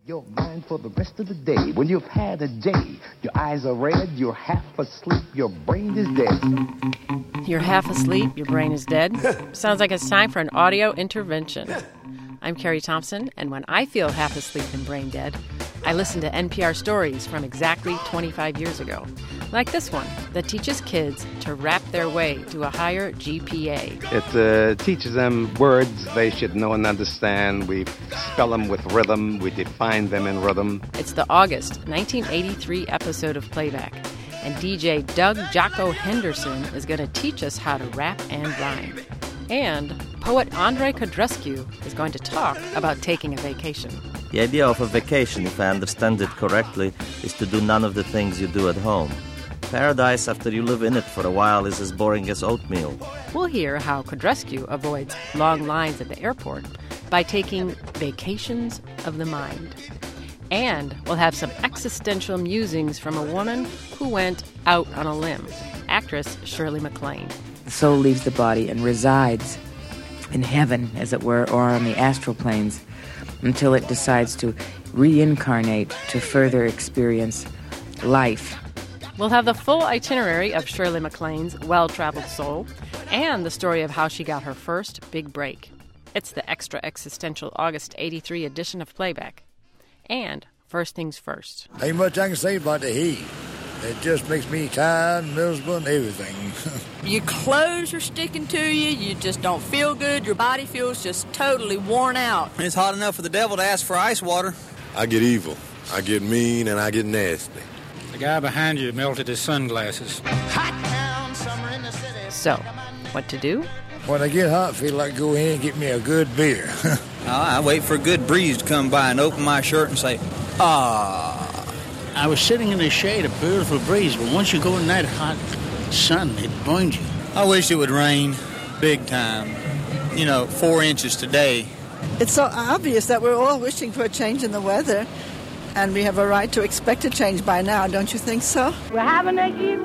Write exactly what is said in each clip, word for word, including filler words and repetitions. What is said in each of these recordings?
Your mind for the rest of the day. When you've had a day, your eyes are red, you're half asleep, your brain is dead. You're half asleep, your brain is dead. Sounds like it's time for an audio intervention. I'm Carrie Thompson, and when I feel half asleep and brain dead, I listen to N P R stories from exactly twenty-five years ago. Like this one that teaches kids to rap their way to a higher G P A. It uh, teaches them words they should know and understand. We spell them with rhythm. We define them in rhythm. It's the August nineteen eighty-three episode of Playback. And D J Doug Jocko Henderson is going to teach us how to rap and rhyme. And poet Andrei Codrescu is going to talk about taking a vacation. The idea of a vacation, if I understand it correctly, is to do none of the things you do at home. Paradise, after you live in it for a while, is as boring as oatmeal. We'll hear how Codrescu avoids long lines at the airport by taking vacations of the mind. And we'll have some existential musings from a woman who went out on a limb, actress Shirley MacLaine. The soul leaves the body and resides in heaven, as it were, or on the astral planes, until it decides to reincarnate to further experience life. We'll have the full itinerary of Shirley MacLaine's well-traveled soul and the story of how she got her first big break. It's the extra existential August eighty-three edition of Playback. And first things first. Ain't much I can say about the heat. It just makes me tired, miserable, and everything. Your clothes are sticking to you. You just don't feel good. Your body feels just totally worn out. It's hot enough for the devil to ask for ice water. I get evil. I get mean, and I get nasty. The guy behind you melted his sunglasses. Hot town, summer in the city. So, what to do? When I get hot, I feel like go in and get me a good beer. oh, I wait for a good breeze to come by and open my shirt and say, ah. I was sitting in the shade, a beautiful breeze, but once you go in that hot sun, it burns you. I wish it would rain big time. You know, four inches today. It's so obvious that we're all wishing for a change in the weather, and we have a right to expect a change by now, don't you think so? We're having a heat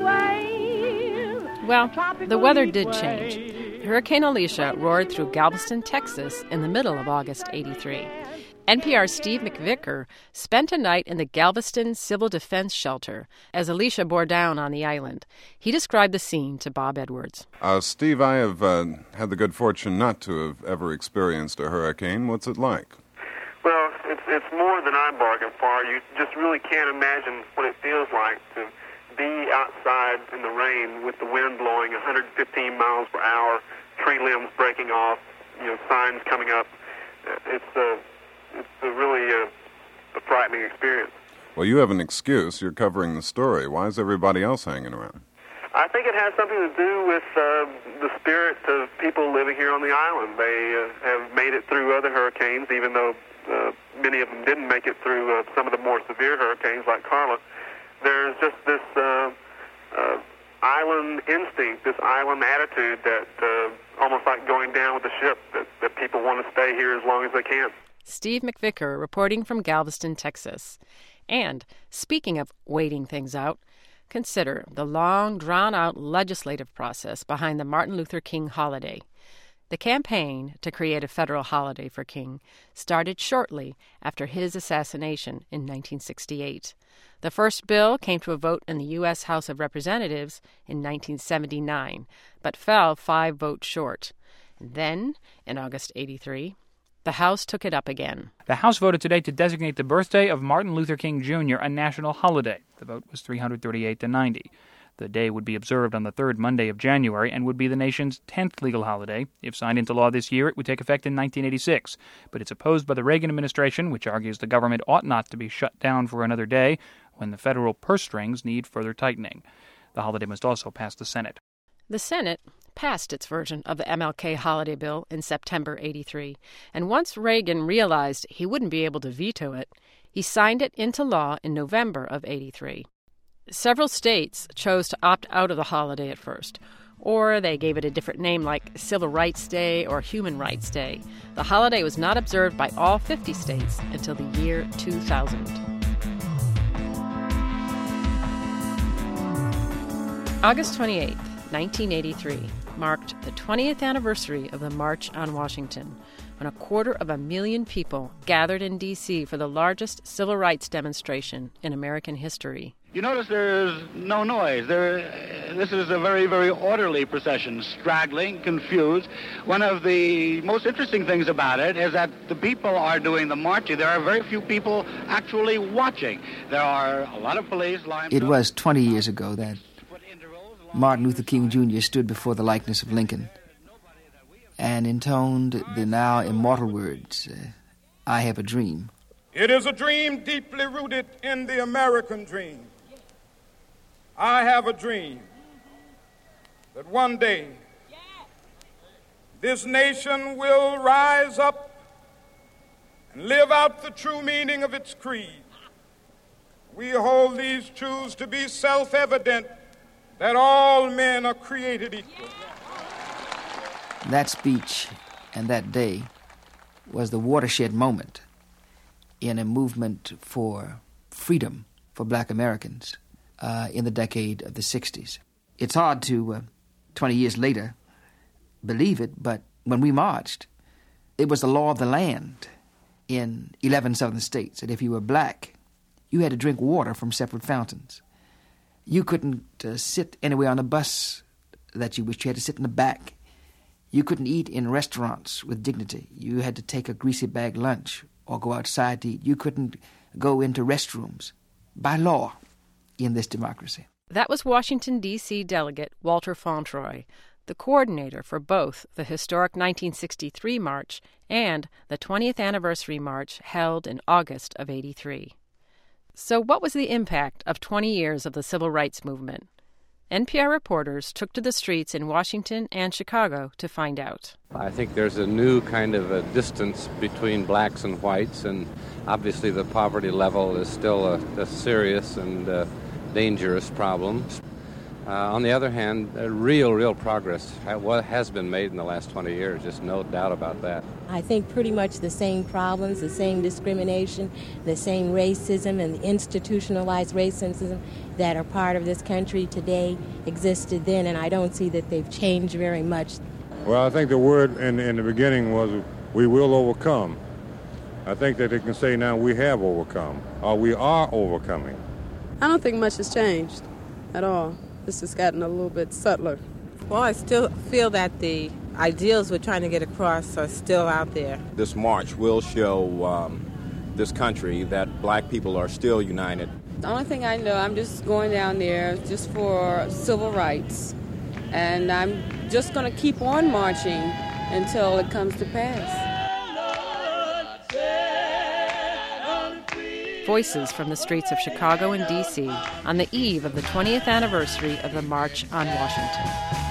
wave. Well, the weather did change. Hurricane Alicia roared through Galveston, Texas in the middle of August eighty-three. N P R's Steve McVicker spent a night in the Galveston Civil Defense Shelter as Alicia bore down on the island. He described the scene to Bob Edwards. Uh, Steve, I have uh, had the good fortune not to have ever experienced a hurricane. What's it like? Well, it's, it's more than I bargained for. You just really can't imagine what it feels like to be outside in the rain with the wind blowing one hundred fifteen miles per hour, tree limbs breaking off, you know, signs coming up. It's a... Uh, It's a really uh, a frightening experience. Well, you have an excuse. You're covering the story. Why is everybody else hanging around? I think it has something to do with uh, the spirit of people living here on the island. They uh, have made it through other hurricanes, even though uh, many of them didn't make it through uh, some of the more severe hurricanes like Carla. There's just this uh, uh, island instinct, this island attitude that uh, almost like going down with the ship, that, that people want to stay here as long as they can. Steve McVicker reporting from Galveston, Texas. And speaking of waiting things out, consider the long, drawn-out legislative process behind the Martin Luther King holiday. The campaign to create a federal holiday for King started shortly after his assassination in nineteen sixty-eight. The first bill came to a vote in the U S House of Representatives in nineteen seventy-nine, but fell five votes short. And then, in August eighty-three, the House took it up again. The House voted today to designate the birthday of Martin Luther King Junior a national holiday. The vote was three hundred thirty-eight to ninety. The day would be observed on the third Monday of January and would be the nation's tenth legal holiday. If signed into law this year, it would take effect in nineteen eighty-six. But it's opposed by the Reagan administration, which argues the government ought not to be shut down for another day when the federal purse strings need further tightening. The holiday must also pass the Senate. The Senate passed its version of the M L K holiday bill in September eighty-three, and once Reagan realized he wouldn't be able to veto it, he signed it into law in November of eighty-three. Several states chose to opt out of the holiday at first, or they gave it a different name like Civil Rights Day or Human Rights Day. The holiday was not observed by all fifty states until the year two thousand. August twenty-eighth, nineteen eighty-three, marked the twentieth anniversary of the March on Washington. when a quarter of a million people gathered in D C for the largest civil rights demonstration in American history. You notice there's no noise. There, this is a very, very orderly procession, straggling, confused. One of the most interesting things about it is that the people are doing the marching. There are very few people actually watching. There are a lot of police lined It was twenty years ago that Martin Luther King Junior stood before the likeness of Lincoln and intoned the now immortal words, uh, I have a dream. It is a dream deeply rooted in the American dream. I have a dream that one day this nation will rise up and live out the true meaning of its creed. We hold these truths to be self-evident, that all men are created equal. That speech and that day was the watershed moment in a movement for freedom for black Americans uh, in the decade of the sixties. It's hard to, uh, twenty years later, believe it, but when we marched, it was the law of the land in eleven southern states that if you were black, you had to drink water from separate fountains. You couldn't uh, sit anywhere on a bus that you wished. You had to sit in the back. You couldn't eat in restaurants with dignity. You had to take a greasy bag lunch or go outside to eat. You couldn't go into restrooms by law in this democracy. That was Washington, D C delegate Walter Fauntroy, the coordinator for both the historic nineteen sixty-three march and the twentieth anniversary march held in August of eighty-three. So what was the impact of twenty years of the civil rights movement? N P R reporters took to the streets in Washington and Chicago to find out. I think there's a new kind of a distance between blacks and whites, and obviously the poverty level is still a, a serious and uh, dangerous problem. Uh, on the other hand, uh, real, real progress has been made in the last twenty years, just no doubt about that. I think pretty much the same problems, the same discrimination, the same racism and institutionalized racism that are part of this country today existed then, and I don't see that they've changed very much. Well, I think the word in, in the beginning was, we will overcome. I think that they can say now we have overcome, or we are overcoming. I don't think much has changed at all. This has gotten a little bit subtler. Well, I still feel that the ideals we're trying to get across are still out there. This march will show um, this country that black people are still united. The only thing I know, I'm just going down there just for civil rights. And I'm just going to keep on marching until it comes to pass. Voices from the streets of Chicago and D C on the eve of the twentieth anniversary of the March on Washington.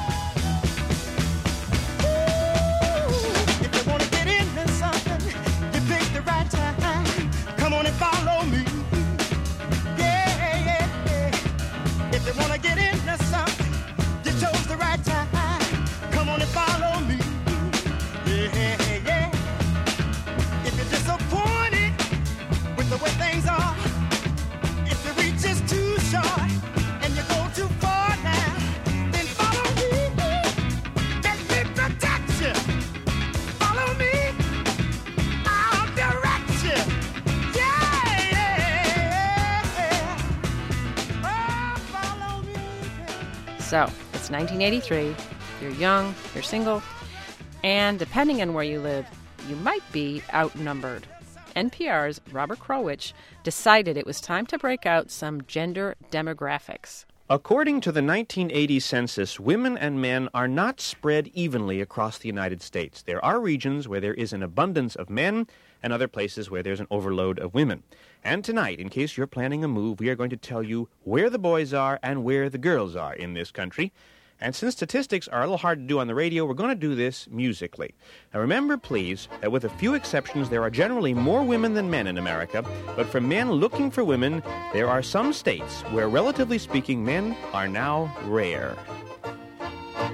If you want to get into something, you pick the right time. Come on and follow me. Yeah, yeah, yeah. If you want to get into something, you chose the right time. Come on and follow me. Yeah, yeah. If you're disappointed with the way things are, if the reach is too short and you go too far now, then follow me. Let me protect you. Follow me. I'll direct you. Yeah, yeah, yeah. Oh, follow me. So, it's nineteen eighty-three. You're young, you're single, and depending on where you live, you might be outnumbered. N P R's Robert Krulwich decided it was time to break out some gender demographics. According to the nineteen eighty census, women and men are not spread evenly across the United States. There are regions where there is an abundance of men and other places where there's an overload of women. And tonight, in case you're planning a move, we are going to tell you where the boys are and where the girls are in this country. And since statistics are a little hard to do on the radio, we're going to do this musically. Now remember, please, that with a few exceptions, there are generally more women than men in America. But for men looking for women, there are some states where, relatively speaking, men are now rare.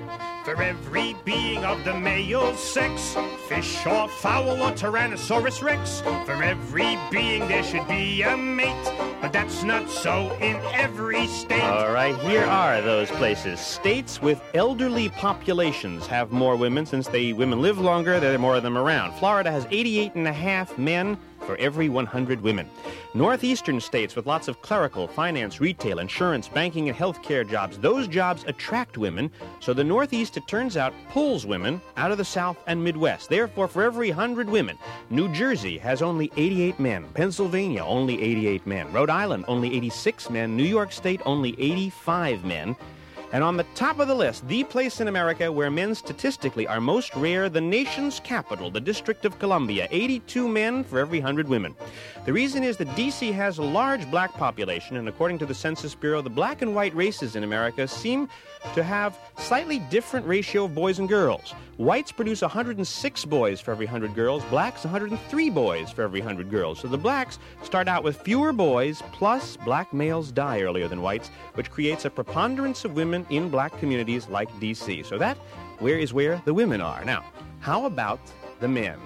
for every being of the male sex. Fish or fowl or Tyrannosaurus Rex. For every being there should be a mate, but that's not so in every state. All right, here are those places. States with elderly populations have more women. Since they women live longer, there are more of them around. Florida has eighty-eight and a half men for every one hundred women. Northeastern states with lots of clerical, finance, retail, insurance, banking, and healthcare jobs, those jobs attract women. So the Northeast, it turns out, pulls women out of the South and Midwest. Therefore, for every one hundred women, New Jersey has only eighty-eight men. Pennsylvania, only eighty-eight men. Rhode Island, only eighty-six men. New York State, only eighty-five men. And on the top of the list, the place in America where men statistically are most rare, the nation's capital, the District of Columbia, eighty-two men for every one hundred women. The reason is that D C has a large black population, and according to the Census Bureau, the black and white races in America seem to have slightly different ratio of boys and girls. Whites produce one hundred six boys for every one hundred girls, blacks one hundred three boys for every one hundred girls. So the blacks start out with fewer boys, plus black males die earlier than whites, which creates a preponderance of women in black communities like D C. So that where is where the women are. Now, how about the men?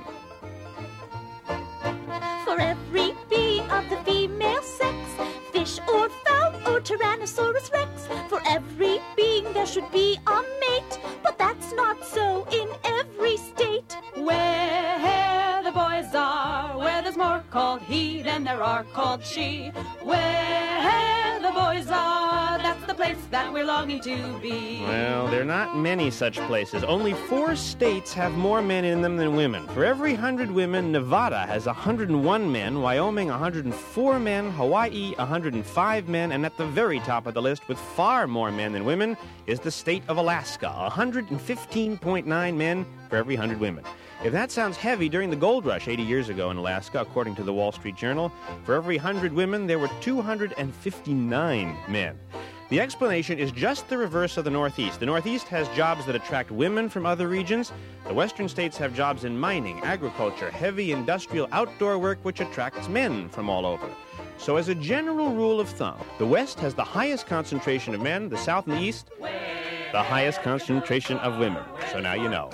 For every being of the female sex, fish or fowl or Tyrannosaurus Rex, for every being there should be a mate, but that's not so in every state. Where the boys are, where there's more called he than there are called she. Where the boys are, that's the place that we're longing to be. Well, there are not many such places. Only four states have more men in them than women. For every one hundred women, Nevada has one hundred one men, Wyoming one hundred four men, Hawaii one hundred five men, and at the very top of the list, with far more men than women, is the state of Alaska, one hundred fifteen point nine men for every one hundred women. If that sounds heavy, during the gold rush eighty years ago in Alaska, according to the Wall Street Journal, for every one hundred women, there were two hundred fifty-nine men. The explanation is just the reverse of the Northeast. The Northeast has jobs that attract women from other regions. The Western states have jobs in mining, agriculture, heavy industrial outdoor work, which attracts men from all over. So as a general rule of thumb, the West has the highest concentration of men, the South and the East, the highest concentration of women. So now you know.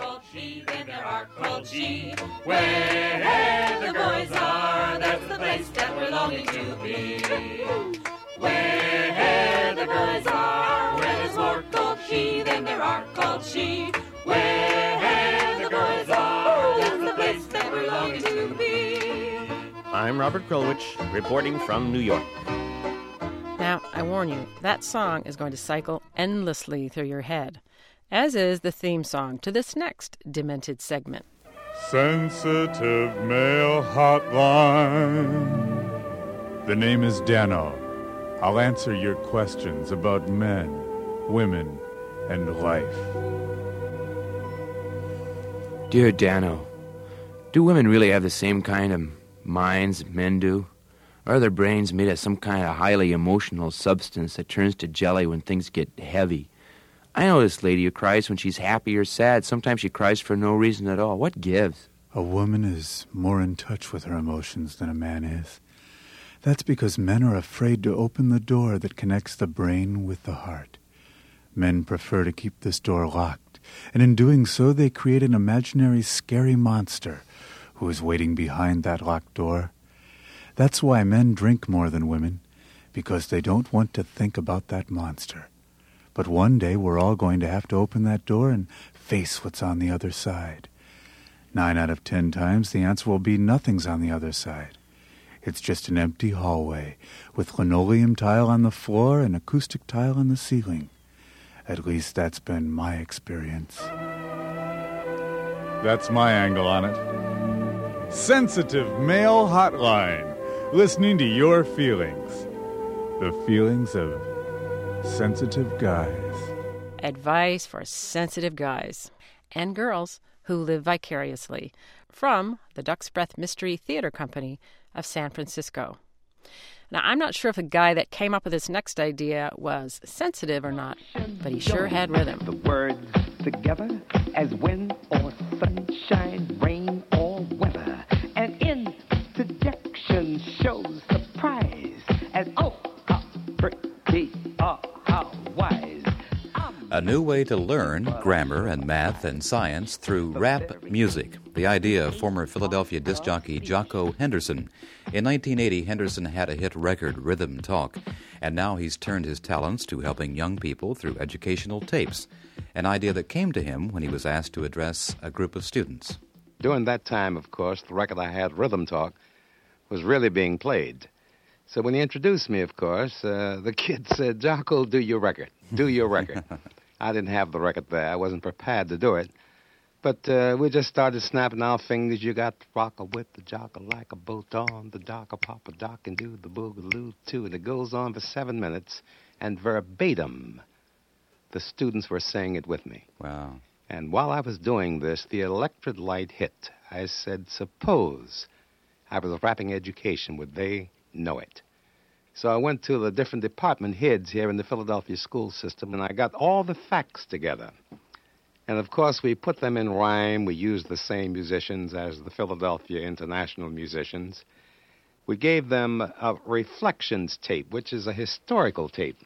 Where the boys are, that's the place that we're longing to be. Where the boys are, where there's more called she than there are called she. Where the boys are, that's the place that we're longing to be. I'm Robert Krulwich, reporting from New York. Now, I warn you, that song is going to cycle endlessly through your head, as is the theme song to this next Demented segment. Sensitive Male Hotline. The name is Dano. I'll answer your questions about men, women, and life. Dear Dano, do women really have the same kind of minds men do? Or are their brains made of some kind of highly emotional substance that turns to jelly when things get heavy? I know this lady who cries when she's happy or sad. Sometimes she cries for no reason at all. What gives? A woman is more in touch with her emotions than a man is. That's because men are afraid to open the door that connects the brain with the heart. Men prefer to keep this door locked, and in doing so they create an imaginary scary monster who is waiting behind that locked door. That's why men drink more than women, because they don't want to think about that monster. But one day we're all going to have to open that door and face what's on the other side. Nine out of ten times the answer will be nothing's on the other side. It's just an empty hallway with linoleum tile on the floor and acoustic tile on the ceiling. At least that's been my experience. That's my angle on it. Sensitive Male Hotline. Listening to your feelings. The feelings of sensitive guys. Advice for sensitive guys and girls who live vicariously from the Duck's Breath Mystery Theater Company of San Francisco. Now, I'm not sure if the guy that came up with this next idea was sensitive or not, but he sure had rhythm. The words together as wind or sunshine, rain or weather. An interjection shows surprise as oh, how pretty, oh, how wise. A new way to learn grammar and math and science through rap music. The idea of former Philadelphia disc jockey Jocko Henderson. In nineteen eighty, Henderson had a hit record, Rhythm Talk, and now he's turned his talents to helping young people through educational tapes, an idea that came to him when he was asked to address a group of students. During that time, of course, the record I had, Rhythm Talk, was really being played. So when he introduced me, of course, uh, the kid said, Jocko, do your record. Do your record. I didn't have the record there. I wasn't prepared to do it. But uh, we just started snapping our fingers. You got the rocker with the jocker like a bolt on. The docker pop a dock and do the boogaloo too. And it goes on for seven minutes. And verbatim, the students were saying it with me. Wow. And while I was doing this, the electric light hit. I said, suppose I was rapping education, would they know it? So I went to the different department heads here in the Philadelphia school system, and I got all the facts together. And, of course, we put them in rhyme. We used the same musicians as the Philadelphia International musicians. We gave them a reflections tape, which is a historical tape.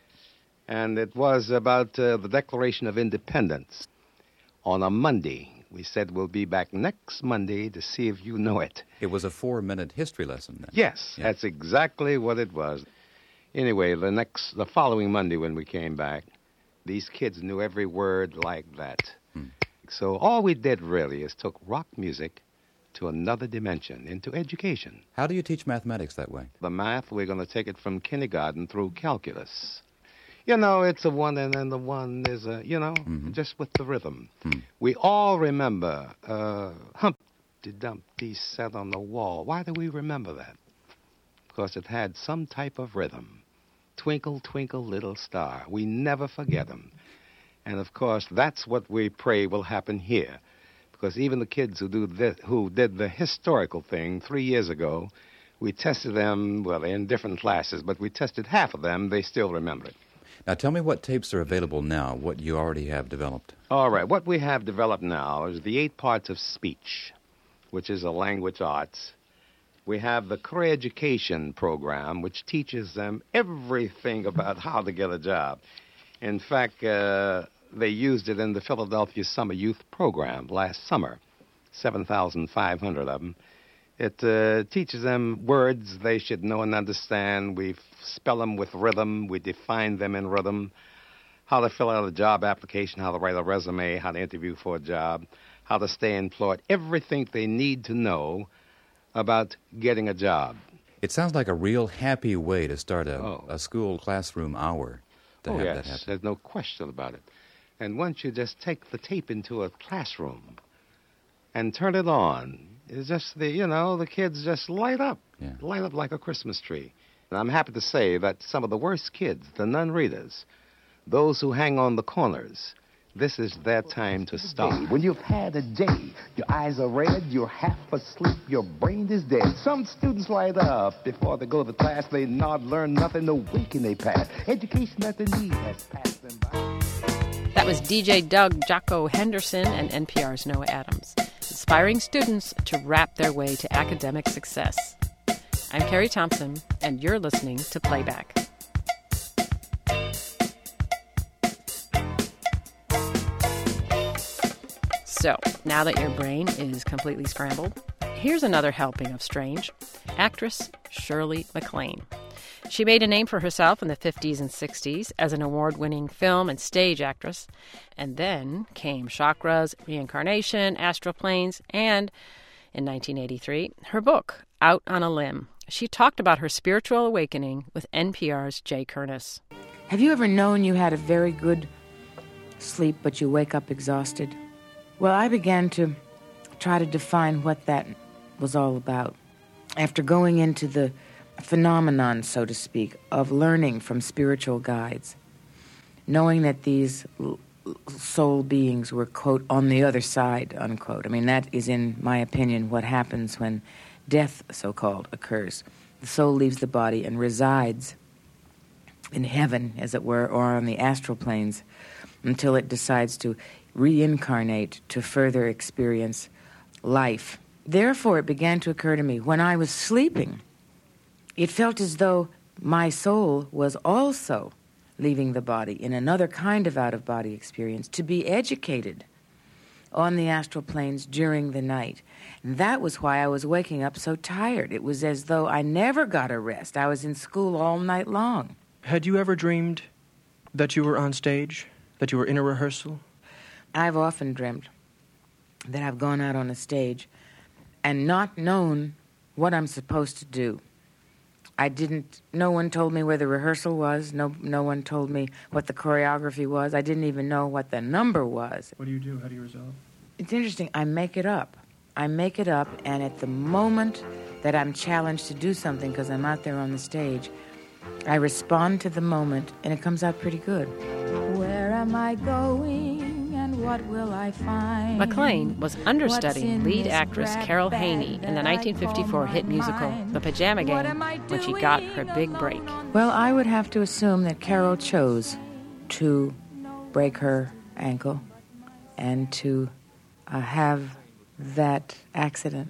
And it was about uh, the Declaration of Independence on a Monday. We said we'll be back next Monday to see if you know it. It was a four-minute history lesson then. Yes, yeah. That's exactly what it was. Anyway, the next, the following Monday when we came back, these kids knew every word like that. Hmm. So all we did really is took rock music to another dimension, into education. How do you teach mathematics that way? The math, we're going to take it from kindergarten through calculus. You know, it's a one and then the one is a, you know, mm-hmm. just with the rhythm. Mm. We all remember uh, Humpty Dumpty sat on the wall. Why do we remember that? Because it had some type of rhythm. Twinkle, twinkle, little star. We never forget them. And, of course, that's what we pray will happen here. Because even the kids who, do this, who did the historical thing three years ago, we tested them, well, in different classes, but we tested half of them. They still remember it. Now, tell me what tapes are available now, what you already have developed. All right. What we have developed now is the eight parts of speech, which is a language arts. We have the career education program, which teaches them everything about how to get a job. In fact, uh, they used it in the Philadelphia Summer Youth Program last summer, seven thousand five hundred of them. It uh, teaches them words they should know and understand. We spell them with rhythm. We define them in rhythm. How to fill out a job application, how to write a resume, how to interview for a job, how to stay employed. Everything they need to know about getting a job. It sounds like a real happy way to start a, oh. a school classroom hour to oh, have yes. that happen. There's no question about it. And once you just take the tape into a classroom and turn it on, it's just the, you know, the kids just light up, yeah. light up like a Christmas tree. And I'm happy to say that some of the worst kids, the non-readers, those who hang on the corners, this is their time to stop. When you've had a day, your eyes are red, you're half asleep, your brain is dead. Some students light up before they go to class. They nod, learn nothing, no waking they pass. Education that they need has passed them by. That was D J Doug Jocko Henderson and N P R's Noah Adams, inspiring students to rap their way to academic success. I'm Carrie Thompson, and you're listening to Playback. So, now that your brain is completely scrambled, here's another helping of strange. Actress Shirley MacLaine. She made a name for herself in the fifties and sixties as an award-winning film and stage actress. And then came Chakras, Reincarnation, Astral Planes, and, in nineteen eighty-three, her book, Out on a Limb. She talked about her spiritual awakening with N P R's Jay Curtis. Have you ever known you had a very good sleep, but you wake up exhausted? Well, I began to try to define what that was all about. After going into the phenomenon, so to speak, of learning from spiritual guides, knowing that these soul beings were, quote, on the other side, unquote. I mean, that is, in my opinion, what happens when death, so-called, occurs. The soul leaves the body and resides in heaven, as it were, or on the astral planes, until it decides to reincarnate to further experience life. Therefore, it began to occur to me, when I was sleeping, it felt as though my soul was also leaving the body, in another kind of out-of-body experience, to be educated on the astral planes during the night. And that was why I was waking up so tired. It was as though I never got a rest. I was in school all night long. Had you ever dreamed that you were on stage, that you were in a rehearsal? I've often dreamt that I've gone out on a stage and not known what I'm supposed to do. I didn't, no one told me where the rehearsal was. No, no one told me what the choreography was. I didn't even know what the number was. What do you do? How do you resolve? It's interesting. I make it up. I make it up, and at the moment that I'm challenged to do something, because I'm out there on the stage, I respond to the moment, and it comes out pretty good. Where am I going, and what will I find? McLean was understudying lead actress Carol Haney in the nineteen fifty-four hit musical The Pajama Game when she got her big break. Well, I would have to assume that Carol chose to break her ankle and to uh, have that accident.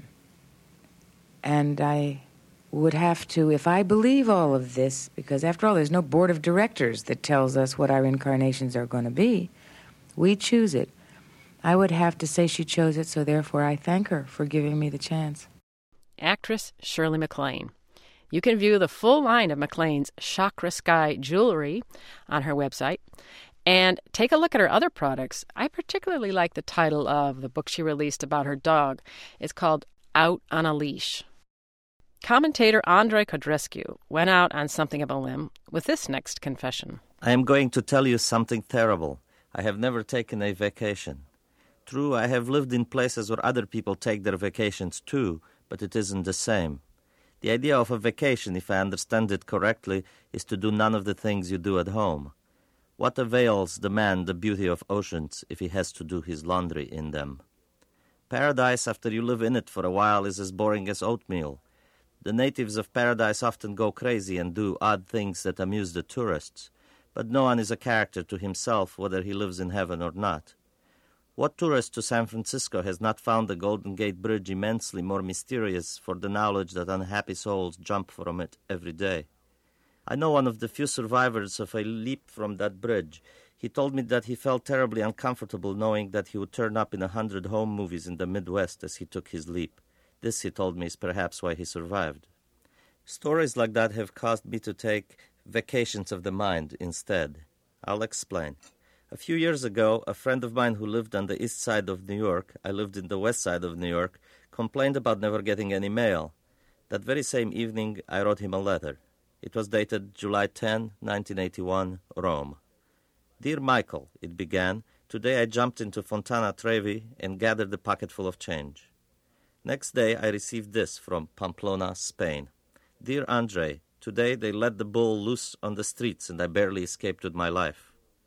And I would have to, if I believe all of this, because after all, there's no board of directors that tells us what our incarnations are going to be. We choose it. I would have to say she chose it, so therefore I thank her for giving me the chance. Actress Shirley MacLaine. You can view the full line of MacLane's Chakra Sky jewelry on her website and take a look at her other products. I particularly like the title of the book she released about her dog. It's called Out on a Leash. Commentator Andrei Codrescu went out on something of a limb with this next confession. I am going to tell you something terrible. I have never taken a vacation. True, I have lived in places where other people take their vacations too, but it isn't the same. The idea of a vacation, if I understand it correctly, is to do none of the things you do at home. What avails the man the beauty of oceans if he has to do his laundry in them? Paradise, after you live in it for a while, is as boring as oatmeal. The natives of paradise often go crazy and do odd things that amuse the tourists, but no one is a character to himself whether he lives in heaven or not. What tourist to San Francisco has not found the Golden Gate Bridge immensely more mysterious for the knowledge that unhappy souls jump from it every day? I know one of the few survivors of a leap from that bridge. He told me that he felt terribly uncomfortable knowing that he would turn up in a hundred home movies in the Midwest as he took his leap. This, he told me, is perhaps why he survived. Stories like that have caused me to take vacations of the mind instead. I'll explain. A few years ago, a friend of mine who lived on the east side of New York, I lived in the west side of New York, complained about never getting any mail. That very same evening, I wrote him a letter. It was dated July tenth, nineteen eighty-one, Rome. Dear Michael, it began, today I jumped into Fontana Trevi and gathered a pocketful of change. Next day, I received this from Pamplona, Spain. Dear Andre, today they let the bull loose on the streets and I barely escaped with my life.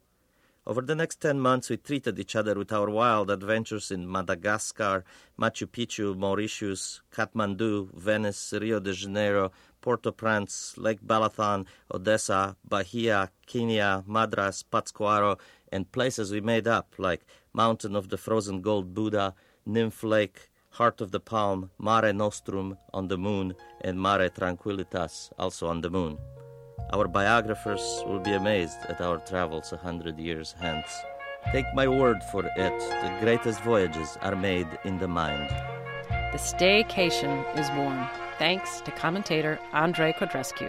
Over the next ten months, we treated each other with our wild adventures in Madagascar, Machu Picchu, Mauritius, Kathmandu, Venice, Rio de Janeiro, Port-au-Prince, Lake Balaton, Odessa, Bahia, Kenya, Madras, Pátzcuaro, and places we made up like Mountain of the Frozen Gold Buddha, Nymph Lake, Heart of the Palm, Mare Nostrum on the moon, and Mare Tranquillitas also on the moon. Our biographers will be amazed at our travels a hundred years hence. Take my word for it, the greatest voyages are made in the mind. The staycation is warm, thanks to commentator Andrei Codrescu.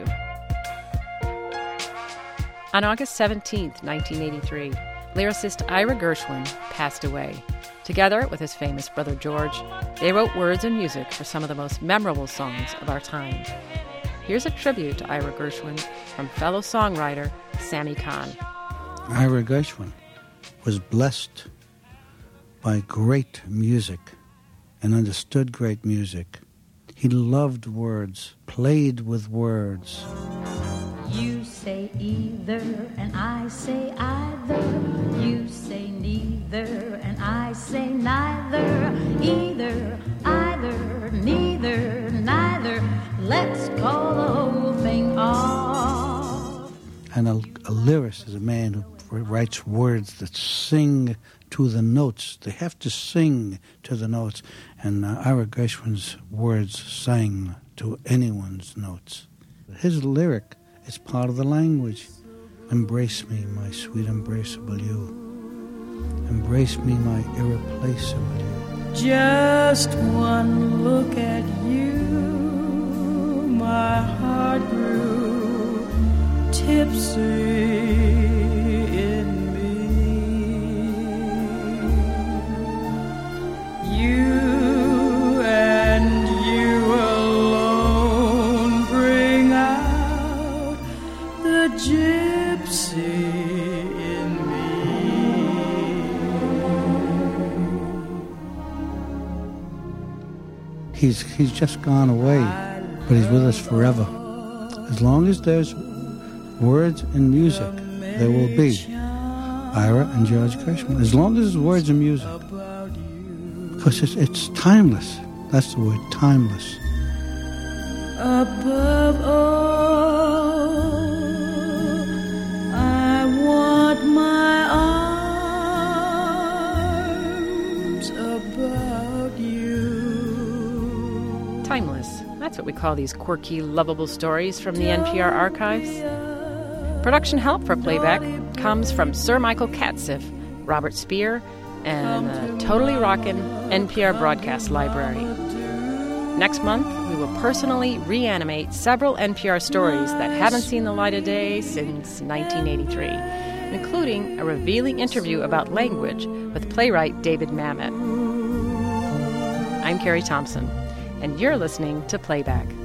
On August seventeenth, nineteen eighty-three, lyricist Ira Gershwin passed away. Together with his famous brother George, they wrote words and music for some of the most memorable songs of our time. Here's a tribute to Ira Gershwin from fellow songwriter Sammy Kahn. Ira Gershwin was blessed by great music and understood great music. He loved words, played with words. You say either, and I say either. You say neither, and I say neither. Either, either, neither, neither. Let's call the whole thing off. And a, a lyricist is a man who writes words that sing to the notes. They have to sing to the notes. And uh, Ira Gershwin's words sang to anyone's notes. His lyric is part of the language. Embrace me, my sweet embraceable you. Embrace me, my irreplaceable you. Just one look at you, my heart grew tipsy in me. You and you alone bring out the gypsy in me. He's, he's just gone away, but he's with us forever. As long as there's words and music, there will be Ira and George Gershwin. As long as there's words and music. Because it's, it's timeless. That's the word, timeless. Above all, I want my arms about you. Timeless. That's what we call these quirky, lovable stories from the N P R archives. Production help for Playback comes from Sir Michael Katziff, Robert Spear, and the Totally Rockin' N P R Broadcast Library. Next month, we will personally reanimate several N P R stories that haven't seen the light of day since nineteen eighty-three, including a revealing interview about language with playwright David Mamet. I'm Carrie Thompson, and you're listening to Playback.